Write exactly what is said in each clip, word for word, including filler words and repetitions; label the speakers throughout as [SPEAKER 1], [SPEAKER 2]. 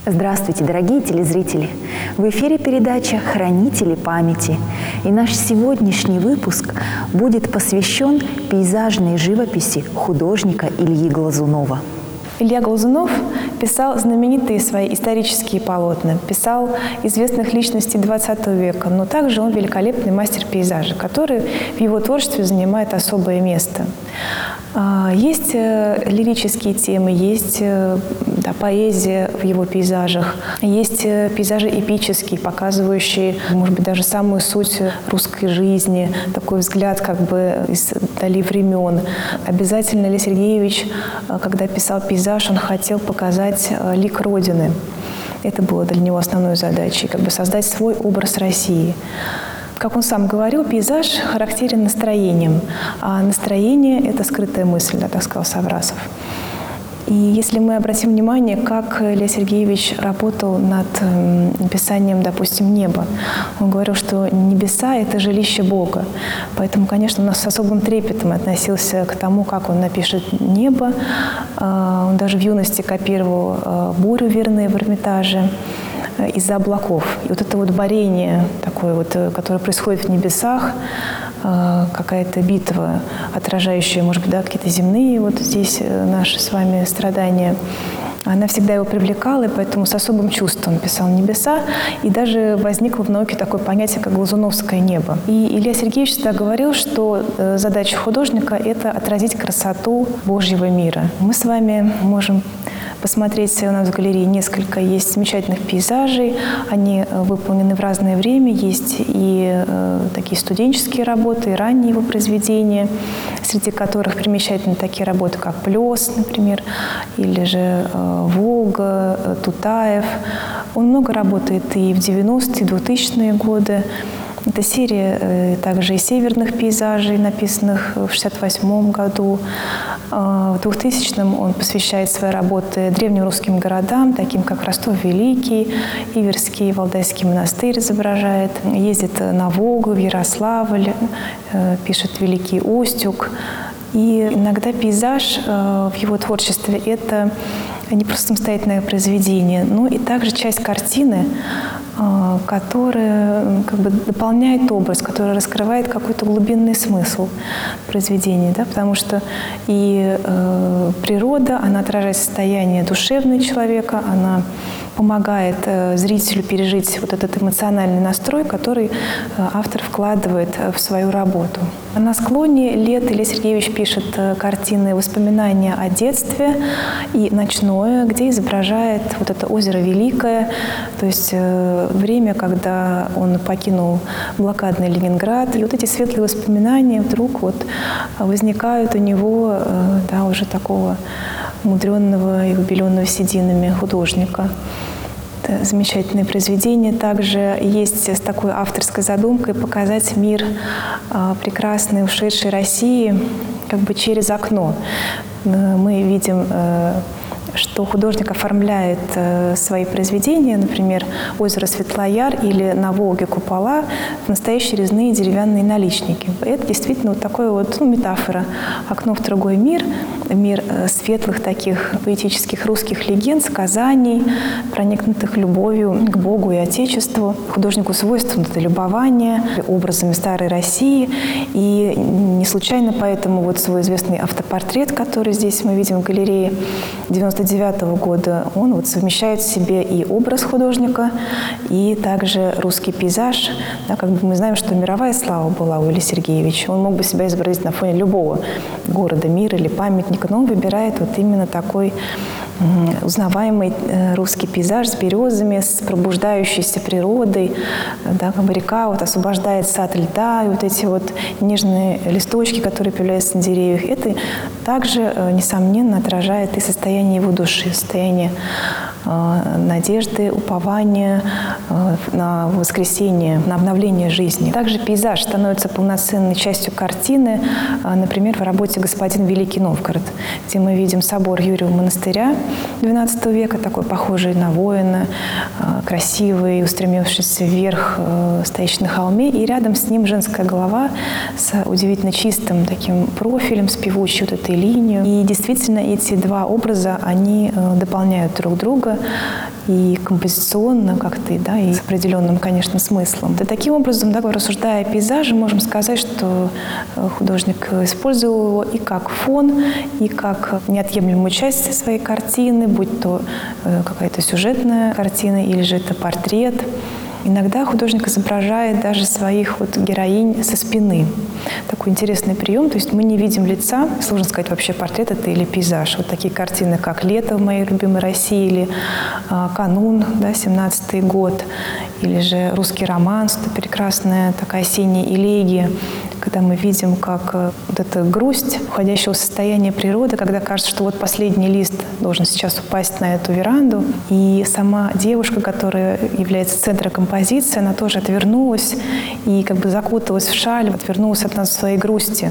[SPEAKER 1] Здравствуйте, дорогие телезрители! В эфире передача «Хранители памяти». И наш сегодняшний выпуск будет посвящен пейзажной живописи художника Ильи Глазунова.
[SPEAKER 2] Илья Глазунов писал знаменитые свои исторические полотна, писал известных личностей двадцатого века, но также он великолепный мастер пейзажа, который в его творчестве занимает особое место. Есть лирические темы, есть да, поэзия в его пейзажах, есть пейзажи эпические, показывающие, может быть, даже самую суть русской жизни, такой взгляд как бы издали времен. Обязательно Илья Сергеевич, когда писал пейзаж, он хотел показать лик Родины. Это было для него основной задачей, как бы создать свой образ России. Как он сам говорил, пейзаж характерен настроением, а настроение – это скрытая мысль, да, так сказал Саврасов. И если мы обратим внимание, как Илья Сергеевич работал над написанием, допустим, неба, он говорил, что небеса – это жилище Бога. Поэтому, конечно, он с особым трепетом относился к тому, как он напишет небо. Он даже в юности копировал бурю верные в Эрмитаже из-за облаков. И вот это вот борение такое вот, которое происходит в небесах, какая-то битва, отражающая, может быть, да, какие-то земные вот здесь наши с вами страдания, она всегда его привлекала, и поэтому с особым чувством писал небеса. И даже возникло в науке такое понятие, как глазуновское небо. И Илья Сергеевич всегда говорил, что задача художника – это отразить красоту Божьего мира. Мы с вами можем посмотреть, у нас в галерее несколько есть замечательных пейзажей. Они выполнены в разное время. Есть и э, такие студенческие работы, и ранние его произведения, среди которых примечательны такие работы, как «Плес», например, или же э, «Волга», э, «Тутаев». Он много работает и в девяностые, и двухтысячные годы. Это серия э, также и северных пейзажей, написанных в шестьдесят восьмом году. Э, в двухтысячном он посвящает свои работы древнерусским городам, таким как Ростов-Великий, Иверский, Валдайский монастырь изображает. Ездит на Волгу, в Ярославль, э, пишет Великий Устюг. И иногда пейзаж э, в его творчестве – это не просто самостоятельное произведение, но и также часть картины, которая как бы дополняет образ, которая раскрывает какой-то глубинный смысл произведения, да, потому что и э, природа, она отражает состояние душевное человека, она помогает э, зрителю пережить вот этот эмоциональный настрой, который э, автор вкладывает в свою работу. На склоне лет Илья Сергеевич пишет э, картины «Воспоминания о детстве» и «Ночное», где изображает вот это озеро Великое, то есть э, время, когда он покинул блокадный Ленинград. И вот эти светлые воспоминания вдруг вот возникают у него, э, да, уже такого умудренного и убеленного сединами художника. Это замечательное произведение. Также есть с такой авторской задумкой показать мир э, прекрасной, ушедшей России как бы через окно. Э, мы видим э, что художник оформляет э, свои произведения, например, «Озеро Светлояр» или «На Волге купола» в настоящие резные деревянные наличники. Это действительно вот такая вот, ну, метафора. Окно в другой мир, мир э, светлых таких поэтических русских легенд, сказаний, проникнутых любовью к Богу и Отечеству. Художнику свойственно это любование образами старой России. И не случайно поэтому вот свой известный автопортрет, который здесь мы видим в галерее девяносто девятого года, он вот совмещает в себе и образ художника, и также русский пейзаж. Да, как бы мы знаем, что мировая слава была у Ильи Сергеевича. Он мог бы себя изобразить на фоне любого города, мира или памятника, но он выбирает вот именно такой узнаваемый русский пейзаж с березами, с пробуждающейся природой. Да, как бы река вот освобождается от льда, и вот эти вот нежные листочки, которые появляются на деревьях, это также, несомненно, отражает и состояние его души, состояние э, надежды, упования э, на воскресение, на обновление жизни. Также пейзаж становится полноценной частью картины, э, например, в работе «Господин Великий Новгород», где мы видим собор Юрьева монастыря двенадцатого века, такой похожий на воина, э, красивый, устремившийся вверх, э, стоящий на холме, и рядом с ним женская голова с удивительно чистым таким профилем, с певучей вот этой линией. И действительно эти два образа, они э, дополняют друг друга. красиво, и композиционно как-то, да, и с определенным, конечно, смыслом. Да, таким образом, да, рассуждая о пейзаже, можем сказать, что художник использовал его и как фон, и как неотъемлемую часть своей картины, будь то какая-то сюжетная картина или же это портрет. Иногда художник изображает даже своих вот героинь со спины. Такой интересный прием. То есть мы не видим лица. Сложно сказать, вообще портрет это или пейзаж. Вот такие картины, как «Лето в моей любимой России» или а, «Канун», да, семнадцатый год, или же «Русский романс», это прекрасная такая осенняя элегия, когда мы видим, как вот эта грусть уходящего состояния природы, когда кажется, что вот последний лист должен сейчас упасть на эту веранду, и сама девушка, которая является центром композиции, она тоже отвернулась и как бы закуталась в шаль, отвернулась от нас в своей грусти.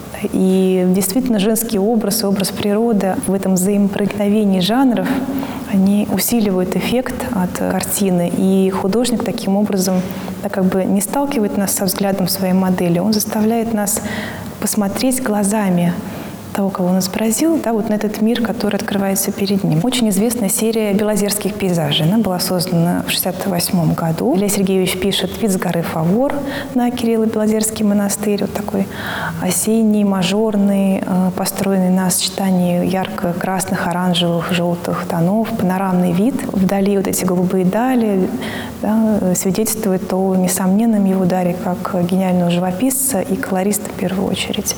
[SPEAKER 2] И действительно женский образ и образ природы в этом взаимопроникновении жанров, они усиливают эффект от картины. И художник таким образом да, как бы не сталкивает нас со взглядом своей модели, он заставляет нас посмотреть глазами того, кого он изобразил, да, вот на этот мир, который открывается перед ним. Очень известная серия белозерских пейзажей. Она была создана в шестьдесят восьмом году. Илья Сергеевич пишет «Вид с горы Фавор» на Кирилло-Белозерский монастырь. Вот такой осенний, мажорный, построенный на сочетании ярко-красных, оранжевых, желтых тонов. Панорамный вид. Вдали вот эти голубые дали, да, свидетельствует о несомненном его даре как гениального живописца и колориста в первую очередь.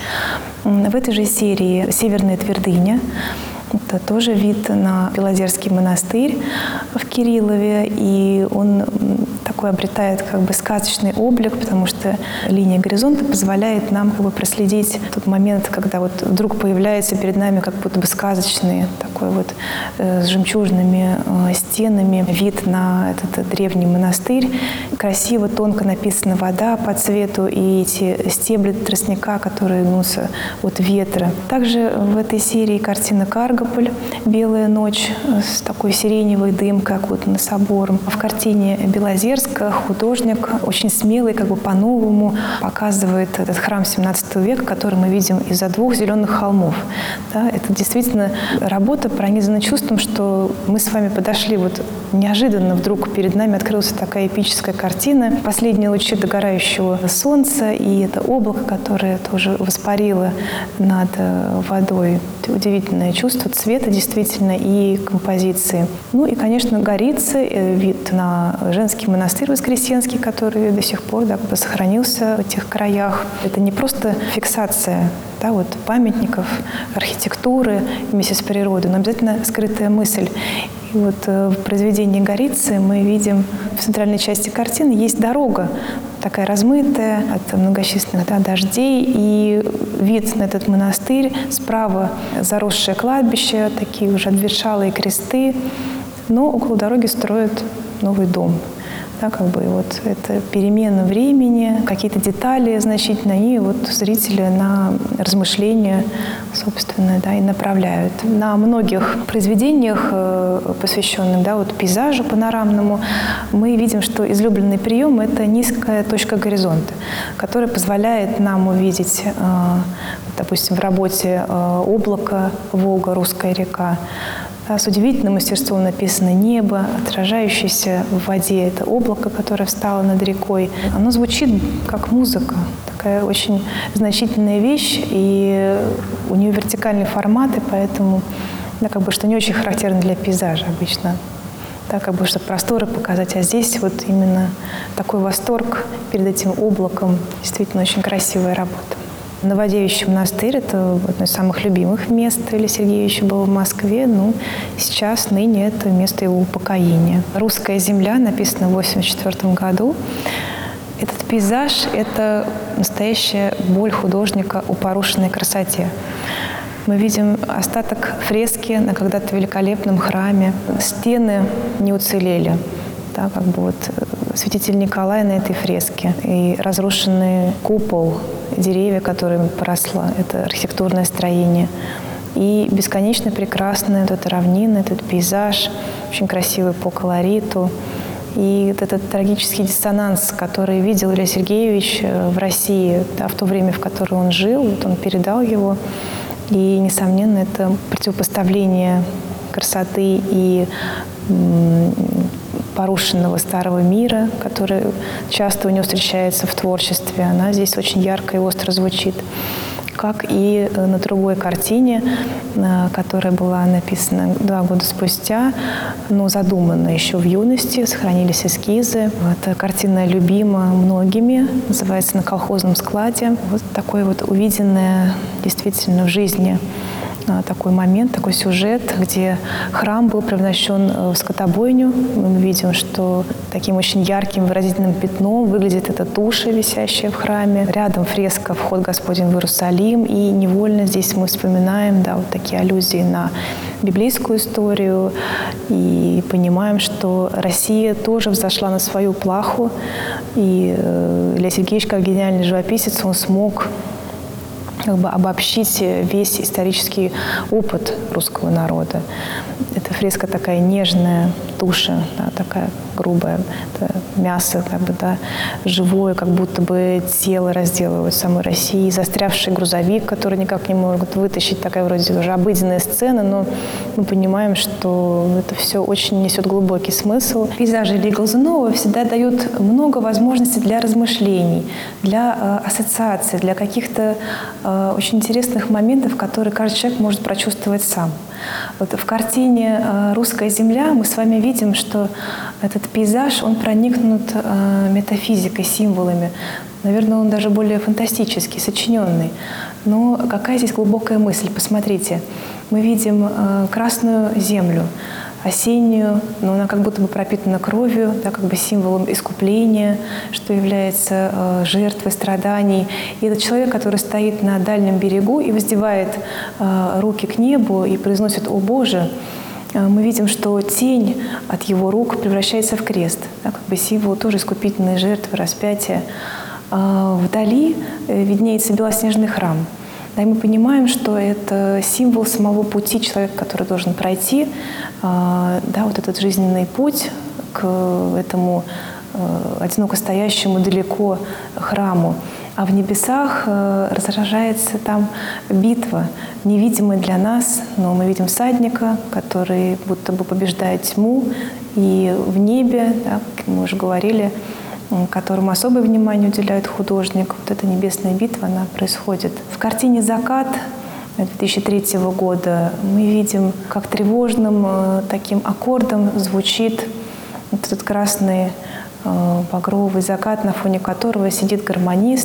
[SPEAKER 2] В этой же серии «Северная твердыня». Это тоже вид на Белозерский монастырь в Кириллове, и он такой обретает как бы сказочный облик, потому что линия горизонта позволяет нам как бы проследить тот момент, когда вот вдруг появляется перед нами как будто бы сказочный такой вот э, с жемчужными э, стенами вид на этот древний монастырь. Красиво, тонко написана вода по цвету и эти стебли тростника, которые гнутся от ветра. Также в этой серии картина «Каргополь», «Белая ночь» с такой сиреневой дымкой, окутанной собором. В картине Белозерска художник очень смелый, как бы по-новому показывает этот храм семнадцатого века, который мы видим из-за двух зеленых холмов. Да, это действительно работа, пронизана чувством, что мы с вами подошли вот неожиданно, вдруг перед нами открылась такая эпическая картина. Последние лучи догорающего солнца и это облако, которое тоже воспарило над водой. Это удивительное чувство цвета действительно и композиции. Ну и, конечно, Горицы, вид на женский монастырь Воскресенский, который до сих пор да, сохранился в этих краях. Это не просто фиксация да, вот, памятников, архитектуры вместе с природой, но обязательно скрытая мысль. И вот в произведении Горицы мы видим в центральной части картины есть дорога, такая размытая от многочисленных да, дождей, и вид на этот монастырь, справа заросшее кладбище, такие уже обветшалые кресты, но около дороги строят новый дом. Да, как бы вот это перемена времени, какие-то детали значительные, и вот зрители на размышления, собственно, да, и направляют. На многих произведениях, посвященных да, вот пейзажу панорамному, мы видим, что излюбленный прием – это низкая точка горизонта, которая позволяет нам увидеть, допустим, в работе «Облако», «Волга», «Русская река», да, с удивительным мастерством написано «Небо», отражающееся в воде. Это облако, которое встало над рекой. Оно звучит как музыка. Такая очень значительная вещь. И у нее вертикальный формат, и поэтому, да, как бы, что не очень характерно для пейзажа обычно. Да, как бы, чтобы просторы показать. А здесь вот именно такой восторг перед этим облаком. Действительно очень красивая работа. Новодевичий монастырь – это одно из самых любимых мест Ильи Сергеевича было в Москве. Ну, сейчас, ныне это место его упокоения. «Русская земля» написано в восемьдесят четвёртом году. Этот пейзаж – это настоящая боль художника о порушенной красоте. Мы видим остаток фрески на когда-то великолепном храме. Стены не уцелели. Да, как бы вот святитель Николай на этой фреске. И разрушенный купол, деревья, которыми поросло это архитектурное строение. И бесконечно прекрасная вот эта равнина, этот пейзаж, очень красивый по колориту. И вот этот трагический диссонанс, который видел Илья Сергеевич в России, да, в то время, в которое он жил, вот он передал его. И, несомненно, это противопоставление красоты и порушенного старого мира, который часто у него встречается в творчестве. Она здесь очень ярко и остро звучит. Как и на другой картине, которая была написана два года спустя, но задумана еще в юности, сохранились эскизы. Эта картина любима многими, называется «На колхозном складе». Вот такое вот увиденное действительно в жизни такой момент, такой сюжет, где храм был превращен в скотобойню. Мы видим, что таким очень ярким выразительным пятном выглядит эта туша, висящая в храме. Рядом фреска «Вход Господень в Иерусалим». И невольно здесь мы вспоминаем, да, вот такие аллюзии на библейскую историю и понимаем, что Россия тоже взошла на свою плаху. И Илья Сергеевич, как гениальный живописец, он смог как бы обобщить весь исторический опыт русского народа. Эта фреска такая нежная, туша, да, такая грубая, это мясо, как бы, да, живое, как будто бы тело разделывают в самой России, застрявший грузовик, который никак не могут вытащить, такая вроде уже обыденная сцена, но мы понимаем, что это все очень несет глубокий смысл. Пейзажи Ильи Глазунова всегда дают много возможностей для размышлений, для э, ассоциаций, для каких-то э, очень интересных моментов, которые каждый человек может прочувствовать сам. Вот в картине «Русская земля» мы с вами видим, что этот пейзаж, он проникнут метафизикой, символами. Наверное, он даже более фантастический, сочиненный. Но какая здесь глубокая мысль? Посмотрите, мы видим красную землю, осеннюю, но она как будто бы пропитана кровью, да, как бы символом искупления, что является э, жертвой страданий. И этот человек, который стоит на дальнем берегу и воздевает э, руки к небу и произносит «О Боже», э, мы видим, что тень от его рук превращается в крест, да, как бы символ тоже искупительной жертвы, распятия. Э, вдали э, виднеется белоснежный храм. Да, и мы понимаем, что это символ самого пути человека, который должен пройти, да, вот этот жизненный путь к этому одиноко стоящему далеко храму. А в небесах разражается там битва, невидимая для нас, но мы видим всадника, который будто бы побеждает тьму, и в небе, да, как мы уже говорили, которому особое внимание уделяет художник. Вот эта небесная битва, она происходит. В картине «Закат» две тысячи третьего года мы видим, как тревожным таким аккордом звучит вот этот красный багровый закат, на фоне которого сидит гармонист.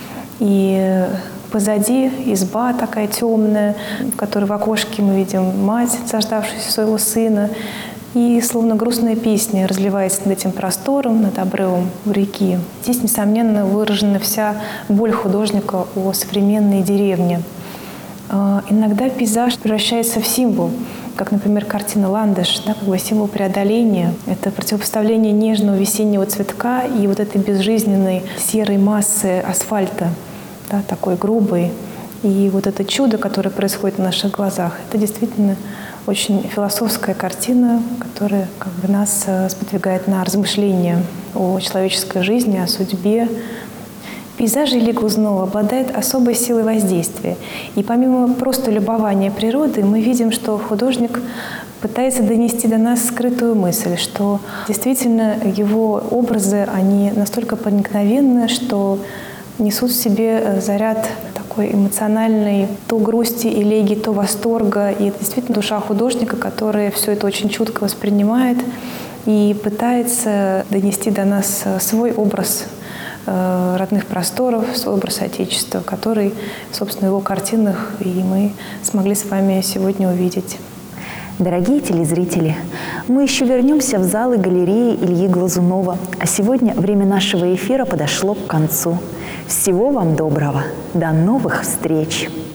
[SPEAKER 2] И позади изба такая темная, в которой в окошке мы видим мать, заждавшуюся своего сына. И словно грустная песня разливается над этим простором, над обрывом реки. Здесь, несомненно, выражена вся боль художника о современной деревне. Иногда пейзаж превращается в символ, как, например, картина «Ландыш», да, как бы символ преодоления. Это противопоставление нежного весеннего цветка и вот этой безжизненной серой массы асфальта, да, такой грубой. И вот это чудо, которое происходит на наших глазах, это действительно очень философская картина, которая как бы нас сподвигает на размышления о человеческой жизни, о судьбе. Пейзажи Ильи Глазунова обладают особой силой воздействия. И помимо просто любования природой, мы видим, что художник пытается донести до нас скрытую мысль, что действительно его образы, они настолько проникновенны, что несут в себе заряд такой эмоциональной то грусти, элегии, то восторга. И это действительно душа художника, которая все это очень чутко воспринимает и пытается донести до нас свой образ родных просторов, свой образ Отечества, который, собственно, в его картинах и мы смогли с вами сегодня увидеть.
[SPEAKER 1] Дорогие телезрители, мы еще вернемся в залы галереи Ильи Глазунова. А сегодня время нашего эфира подошло к концу. Всего вам доброго. До новых встреч!